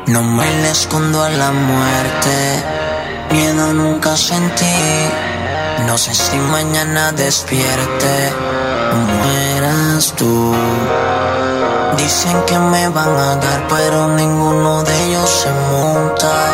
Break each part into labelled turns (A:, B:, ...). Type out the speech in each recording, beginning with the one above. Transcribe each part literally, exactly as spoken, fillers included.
A: No me le escondo a la muerte, miedo nunca sentí. No sé si mañana despierte o mueras tú. Dicen que me van a dar, pero ninguno de ellos se monta.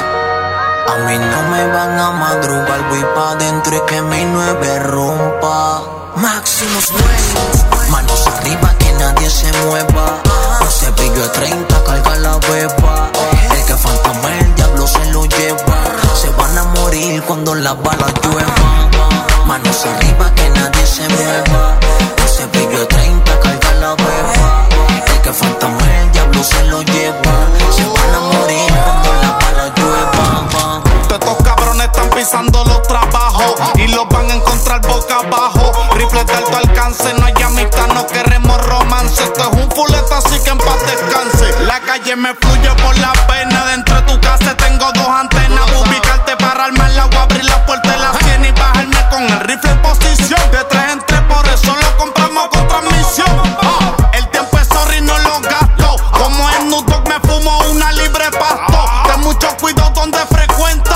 A: A mí no me van a madrugar, voy pa' dentro y que mi nueve rompa. Máximos Way, manos arriba que nadie se mueva. No se pillo de treinta, carga la beba. El que fantasma el diablo se lo lleva. Se van a morir cuando las balas lluevan. Manos arriba que nadie se mueva. No se pillo de treinta, carga la beba. El que fantasma el diablo se lo lleva. Se van a morir cuando las balas lluevan.
B: Estos cabrones están pisando los trabajos y los van a encontrar boca abajo. Rifles de alto alcance, no hay amistad, no queremos romance. Esto es un fuleta, así que en paz descanse. La calle me fluye por la pena. Dentro de tu casa tengo dos antenas. Ubicarte para armarla o abrir la puerta de la cien y bajarme con el rifle en posición. De tres en tres, por eso lo compramos con transmisión. Ah, el tiempo es sorry, no lo gasto. Como en Snoop Dogg me fumo una libre pasto. Ten mucho cuidado donde frecuenta.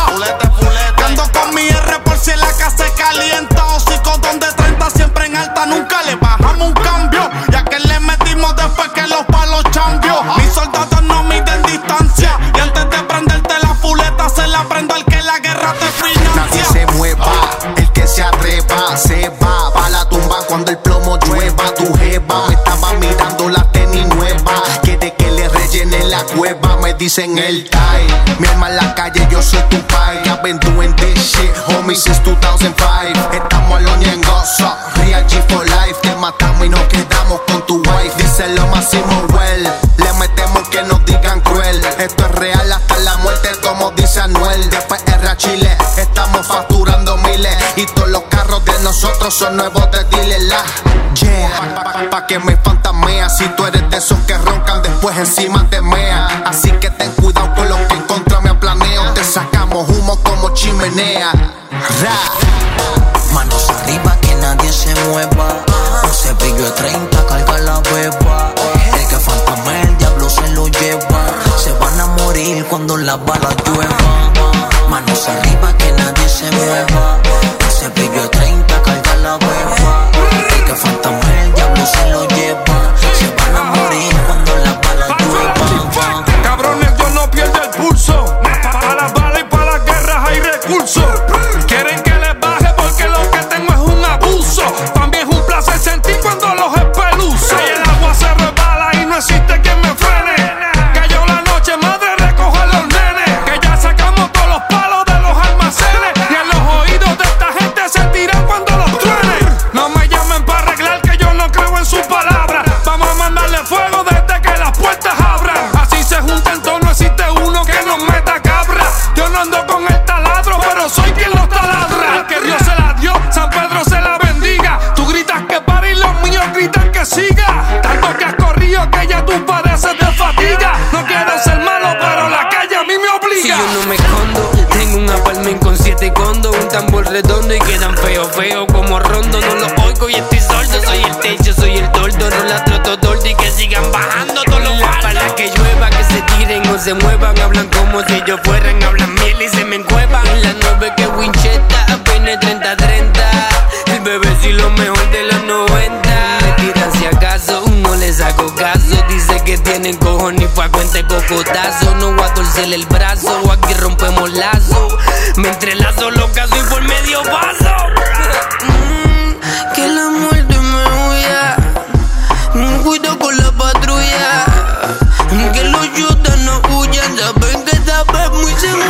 B: Que ando con mi R por si en la casa se calienta. Hocico donde treinta siempre en alta. Nunca le bajamos un cambio, ya que le metimos después que los palos chambió. Mis soldados no miden distancia. Y antes de prenderte la fuleta, se la prendo al que la guerra te financia.
C: Nadie se mueva, el que se atreva se va pa' la tumba cuando el plomo llueva. Tu jeva me estaba mirando la tenis nueva. Quiere que le rellene la cueva, me dicen el tie. Mi alma en la calle, yo soy tu pai. I've been doing this shit, homie, since two thousand five. Estamos al oña en gozo, Real G for life. Te matamos y nos quedamos con tu wife. Dice lo máximo well, le metemos que nos digan cruel. Esto es real hasta la muerte, como dice Anuel. Después R a Chile, estamos facturando miles. Y todos los carros de nosotros son nuevos de dealer. La yeah, pa, pa, pa que me fantasmea. Si tú eres de esos que roncan, después encima te mea. Así que ten cuidado con lo que en contra me planeo. Te sacamos humo como chimenea. Ra.
A: Manos arriba que nadie se mueva. No se pillo de treinta, carga la beba. El que fantasma el diablo se lo lleva. Se van a morir cuando las balas lluevan. Manos arriba que nadie se mueva. No se pillo de treinta, carga la beba. El que fantasma el diablo se lo lleva. Se van a morir cuando las balas lluevan.
D: Cabrones, yo no pierdo el pulso. Para las balas y para las guerras hay recursos. Quieren que les baje porque lo que tengo es un abuso. También es un placer sentir cuando los espeluzo. Y el agua se resbala y no existe quien me frene. Cayó la noche, madre, recoge a los nenes. Que ya sacamos todos los palos de los almacenes. Y en los oídos de esta gente se tiran cuando los truenen. No me llamen para arreglar que yo no creo en sus palabras. Vamos a mandarle fuego desde que las puertas abran. Así se juntan todos, no existe uno que nos meta cabra. Yo no ando con el taladro, pero soy quien los taladra. El que Dios se la dio, San Pedro se la bendiga. Tú gritas que pare y los míos gritan que siga. Tanto que has corrido que ya tú padeces de fatiga. No quiero ser malo, pero la calle a mí me obliga.
E: Si yo no me escondo, tengo un apartment con siete condos, un tambor redondo y quedan feo, feo como rondo. No los oigo y estoy sordo, soy el techo, soy el tordo. No la trato tordo y que sigan bajando todos los faldos. Para que llueva, que se tiren o se muevan. Hablan como si ellos fueran, hablan miel y se me encuevan. En la nueve que Winchester, apenas treinta treinta. El bebé sí lo mejor de los noventa. Me tiran si acaso, no les hago caso. Dice que tienen cojones y fue a cuenta de cocotazo. No voy a torcerle el brazo, o aquí rompemos lazo. Me entrelazo los casos y por medio paso. Mm, que la muerte me huya. Mm, cuido con la patrulla. Mm, que los yutas no huyan. Saben que esta vez muy seguro.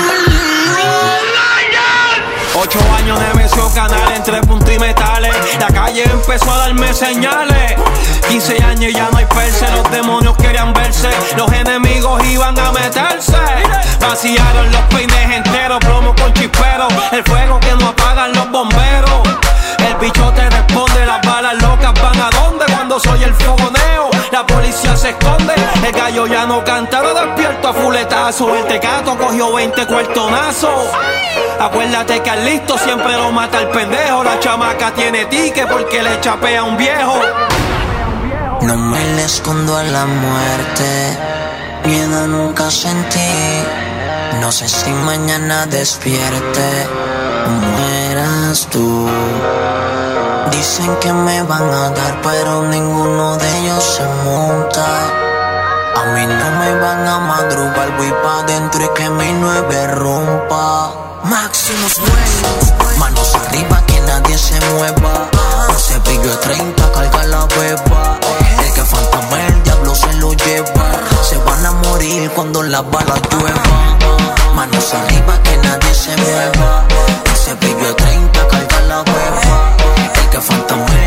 F: Ocho años de mención canal entre puntos y metales. La calle empezó a darme señales. Quince años y ya no hay perse. Los demonios querían verse. Los enemigos iban a meterse. Vaciaron los peines enteros. Plomo con chispero. El fuego que no apagan los bomberos. El bicho te responde. Las balas locas van a dónde cuando soy el fogoneo. La policía se esconde. El gallo ya no canta. Lo despierto a fuletazo. El tecato cogió veinte cuartonazos. Acuérdate que al listo siempre lo mata el pendejo. La chamaca tiene tique porque le chapea a un viejo.
A: No me le escondo a la muerte, miedo nunca sentí. No sé si mañana despierte o mueras tú. Dicen que me van a dar, pero ninguno de ellos se monta. A mí no me van a madrugar, voy pa' dentro y que mi nueve rompa. Maximus Way, manos arriba que nadie se mueva. Un cepillo de treinta carga la beba. El que fantasma el diablo se lo lleva. Se van a morir cuando las balas lluevan. Manos arriba que nadie se mueva. Un cepillo de treinta carga la beba. El que fantasma